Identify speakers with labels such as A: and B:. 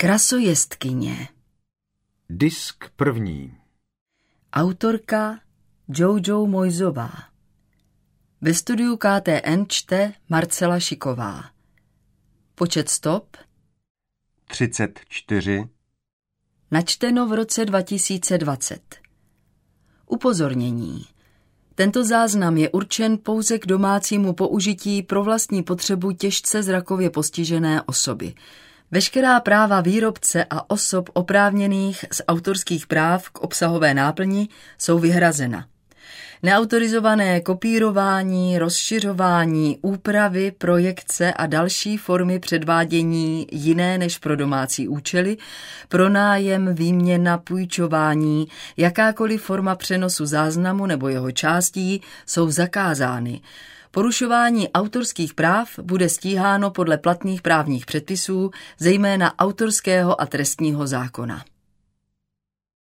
A: Krasojezdkyně.
B: Disk první.
A: Autorka Jojo Mojzová. Ve studiu KTN čte Marcela Šiková. Počet stop
B: 34.
A: Načteno v roce 2020. Upozornění. Tento záznam je určen pouze k domácímu použití pro vlastní potřebu těžce zrakově postižené osoby. Veškerá práva výrobce a osob oprávněných z autorských práv k obsahové náplni jsou vyhrazena. Neautorizované kopírování, rozšiřování, úpravy, projekce a další formy předvádění jiné než pro domácí účely, pronájem, výměna, půjčování, jakákoliv forma přenosu záznamu nebo jeho částí jsou zakázány. Porušování autorských práv bude stíháno podle platných právních předpisů, zejména autorského a trestního zákona.